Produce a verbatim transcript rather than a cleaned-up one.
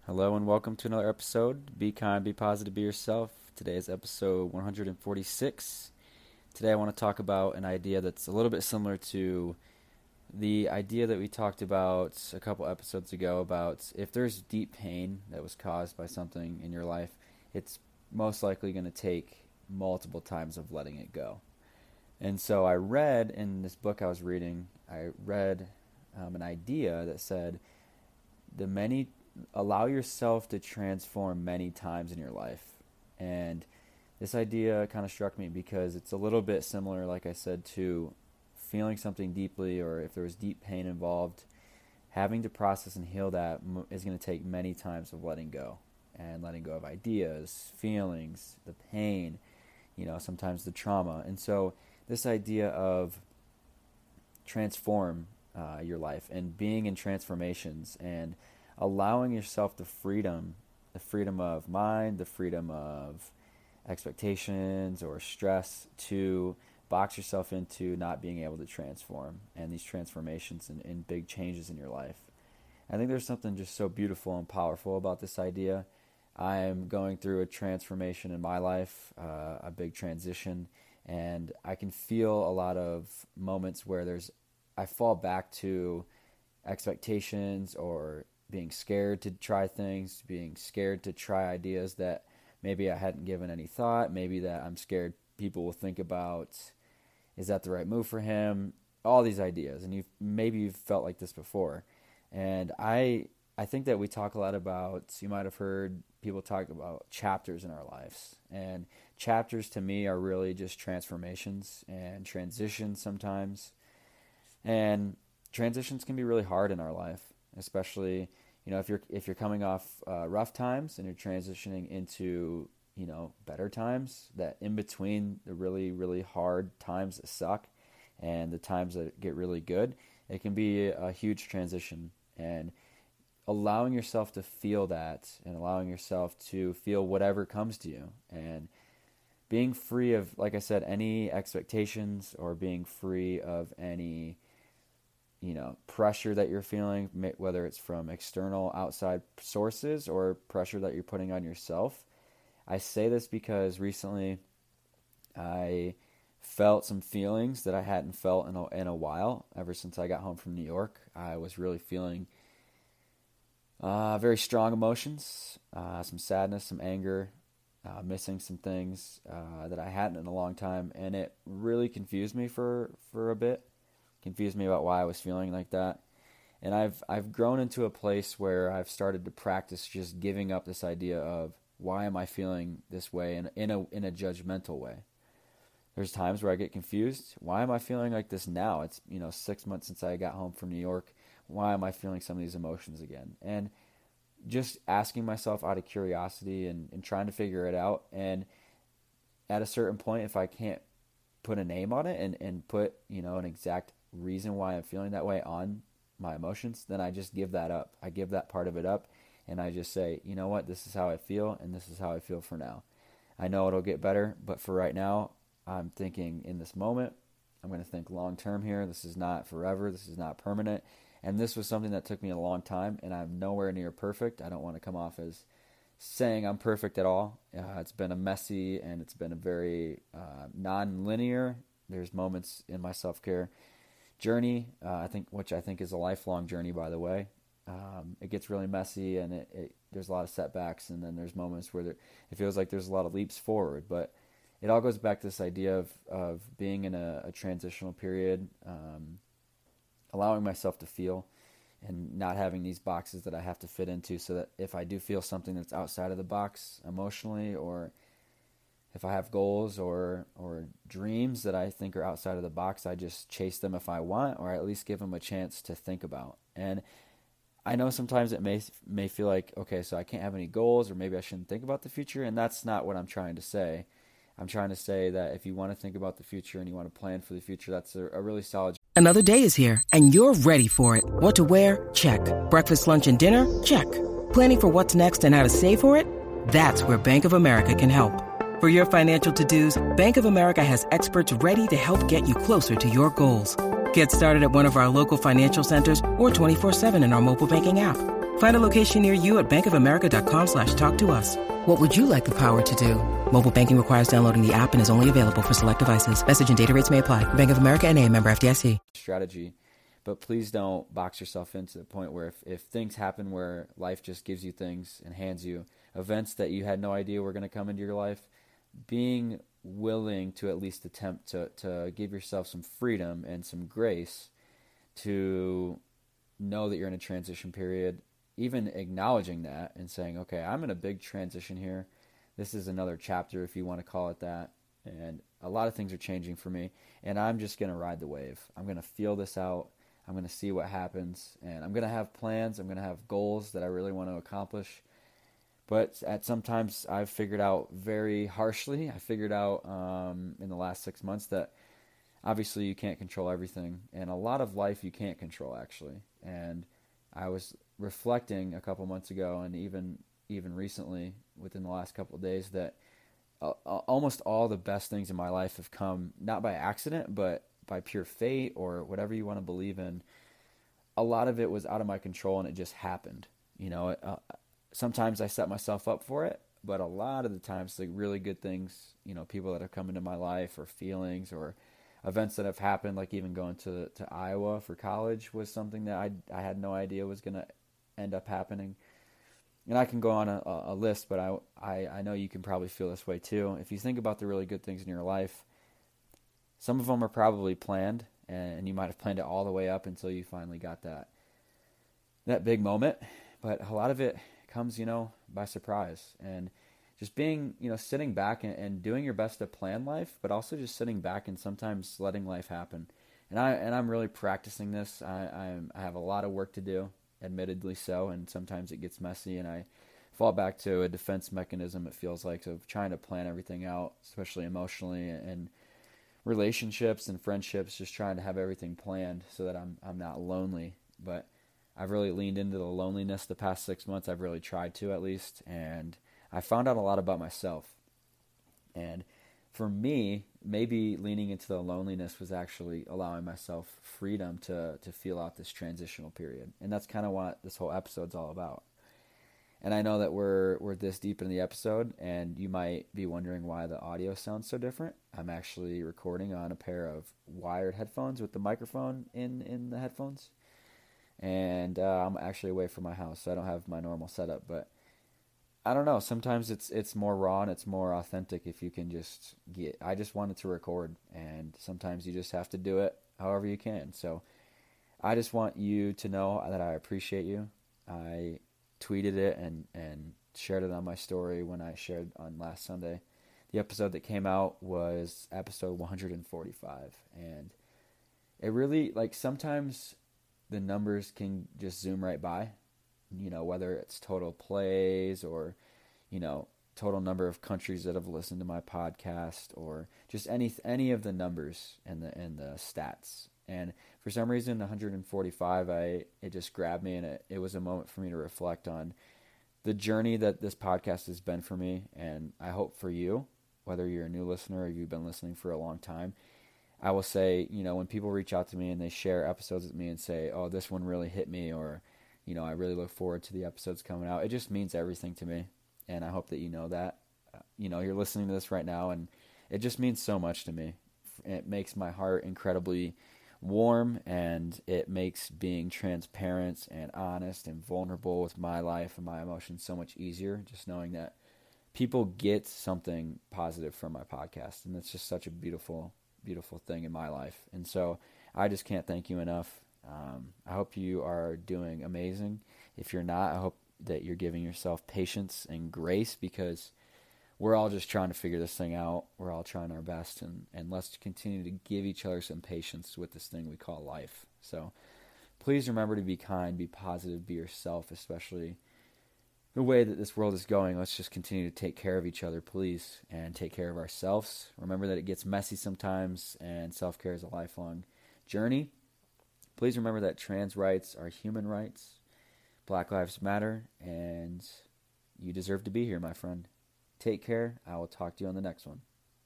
Hello and welcome to another episode. Be kind, be positive, be yourself. Today is episode one hundred forty-six. Today I want to talk about an idea that's a little bit similar to the idea that we talked about a couple episodes ago about if there's deep pain that was caused by something in your life, it's most likely going to take multiple times of letting it go. And so I read in this book I was reading, I read um, an idea that said the many allow yourself to transform many times in your life. And this idea kind of struck me because it's a little bit similar, like I said, to feeling something deeply, or if there was deep pain involved, having to process and heal that is going to take many times of letting go, and letting go of ideas, feelings, the pain, you know, sometimes the trauma. And so this idea of transform uh, your life and being in transformations and allowing yourself the freedom, the freedom of mind, the freedom of expectations or stress to box yourself into not being able to transform and these transformations and, and big changes in your life. I think there's something just so beautiful and powerful about this idea. I'm going through a transformation in my life, uh, a big transition, and I can feel a lot of moments where there's, I fall back to expectations or being scared to try things, being scared to try ideas that maybe I hadn't given any thought, maybe that I'm scared people will think about, is that the right move for him? All these ideas, and you've maybe you've felt like this before. And I I think that we talk a lot about, you might have heard people talk about chapters in our lives. And chapters to me are really just transformations and transitions sometimes. And transitions can be really hard in our life, especially, you know, if you're if you're coming off uh, rough times and you're transitioning into, you know, better times, that in between the really, really hard times that suck and the times that get really good, it can be a, a huge transition. And allowing yourself to feel that and allowing yourself to feel whatever comes to you and being free of, like I said, any expectations or being free of any, you know, pressure that you're feeling, whether it's from external outside sources or pressure that you're putting on yourself. I say this because recently I felt some feelings that I hadn't felt in a, in a while. Ever since I got home from New York, I was really feeling uh, very strong emotions, uh, some sadness, some anger, uh, missing some things uh, that I hadn't in a long time. And it really confused me for, for a bit. Confused me about why I was feeling like that. And I've I've grown into a place where I've started to practice just giving up this idea of why am I feeling this way in, in a in a judgmental way. There's times where I get confused. Why am I feeling like this now? It's, you know, six months since I got home from New York. Why am I feeling some of these emotions again? And just asking myself out of curiosity and, and trying to figure it out. And at a certain point, if I can't put a name on it and, and put, you know, an exact reason why I'm feeling that way on my emotions, then I just give that up. I give that part of it up, and I just say, you know what, this is how I feel, and this is how I feel for now. I know it'll get better, but for right now, I'm thinking in this moment, I'm going to think long term here. This is not forever. This is not permanent. And this was something that took me a long time, and I'm nowhere near perfect. I don't want to come off as saying I'm perfect at all. Uh, it's been a messy, and it's been a very uh, non-linear. There's moments in my self-care journey, uh, I think, which I think is a lifelong journey, by the way. Um, it gets really messy, and it, it there's a lot of setbacks, and then there's moments where there, it feels like there's a lot of leaps forward. But it all goes back to this idea of of being in a, a transitional period, um, allowing myself to feel, and not having these boxes that I have to fit into, so that if I do feel something that's outside of the box emotionally, or if I have goals or or dreams that I think are outside of the box, I just chase them if I want, or at least give them a chance to think about. And I know sometimes it may may feel like, okay, so I can't have any goals, or maybe I shouldn't think about the future, and that's not what I'm trying to say. I'm trying to say that if you want to think about the future and you want to plan for the future, that's a, a really solid. Another day is here, and you're ready for it. What to wear? Check. Breakfast, lunch, and dinner? Check. Planning for what's next and how to save for it? That's where Bank of America can help. For your financial to-dos, Bank of America has experts ready to help get you closer to your goals. Get started at one of our local financial centers or twenty-four seven in our mobile banking app. Find a location near you at bankofamerica.com slash talk to us. What would you like the power to do? Mobile banking requires downloading the app and is only available for select devices. Message and data rates may apply. Bank of America N A, member F D I C. Strategy. But please don't box yourself into the point where if, if things happen where life just gives you things and hands you events that you had no idea were going to come into your life, being willing to at least attempt to, to give yourself some freedom and some grace to know that you're in a transition period, even acknowledging that and saying, okay, I'm in a big transition here. This is another chapter, if you want to call it that. And a lot of things are changing for me, and I'm just going to ride the wave. I'm going to feel this out. I'm going to see what happens, and I'm going to have plans. I'm going to have goals that I really want to accomplish. But at sometimes I've figured out very harshly, I figured out um, in the last six months that obviously you can't control everything. And a lot of life you can't control, actually. And I was reflecting a couple months ago, and even even recently, within the last couple of days, that uh, almost all the best things in my life have come not by accident, but by pure fate or whatever you want to believe in. A lot of it was out of my control, and it just happened. You know, uh, sometimes I set myself up for it, but a lot of the times, the really good things, you know, people that have come into my life, or feelings, or events that have happened, like even going to to Iowa for college was something that I I had no idea was going to end up happening. And I can go on a, a list, but I, I I know you can probably feel this way too. If you think about the really good things in your life, some of them are probably planned, and you might have planned it all the way up until you finally got that that big moment. But a lot of it comes, you know, by surprise. And just being, you know, sitting back and, and doing your best to plan life, but also just sitting back and sometimes letting life happen. And I and I'm really practicing this. I I'm, I have a lot of work to do, admittedly so, and sometimes it gets messy, and I fall back to a defense mechanism, it feels like, of trying to plan everything out, especially emotionally, and relationships and friendships, just trying to have everything planned so that I'm I'm not lonely. But I've really leaned into the loneliness the past six months. I've really tried to, at least, and I found out a lot about myself. And for me, maybe leaning into the loneliness was actually allowing myself freedom to to feel out this transitional period. And that's kind of what this whole episode's all about. And I know that we're we're this deep in the episode, and you might be wondering why the audio sounds so different. I'm actually recording on a pair of wired headphones with the microphone in, in the headphones. And uh, I'm actually away from my house, so I don't have my normal setup. But I don't know, sometimes it's it's more raw and it's more authentic if you can just get... I just wanted to record, and sometimes you just have to do it however you can. So I just want you to know that I appreciate you. I tweeted it and, and shared it on my story when I shared on last Sunday. The episode that came out was episode one hundred forty-five, and it really, like, sometimes the numbers can just zoom right by, you know, whether it's total plays or, you know, total number of countries that have listened to my podcast, or just any any of the numbers and the and the stats. And for some reason, one hundred forty-five, I it just grabbed me, and it, it was a moment for me to reflect on the journey that this podcast has been for me, and I hope for you, whether you're a new listener or you've been listening for a long time. I will say, you know, when people reach out to me and they share episodes with me and say, oh, this one really hit me, or, you know, I really look forward to the episodes coming out, it just means everything to me, and I hope that you know that. Uh, you know, you're listening to this right now, and it just means so much to me. It makes my heart incredibly warm, and it makes being transparent and honest and vulnerable with my life and my emotions so much easier, just knowing that people get something positive from my podcast, and it's just such a beautiful beautiful thing in my life. And so I just can't thank you enough. Um, I hope you are doing amazing. If you're not, I hope that you're giving yourself patience and grace, because we're all just trying to figure this thing out. We're all trying our best, and, and let's continue to give each other some patience with this thing we call life. So please remember to be kind, be positive, be yourself, especially the way that this world is going. Let's just continue to take care of each other, please, and take care of ourselves. Remember that it gets messy sometimes, and self-care is a lifelong journey. Please remember that trans rights are human rights. Black lives matter, and you deserve to be here, my friend. Take care. I will talk to you on the next one.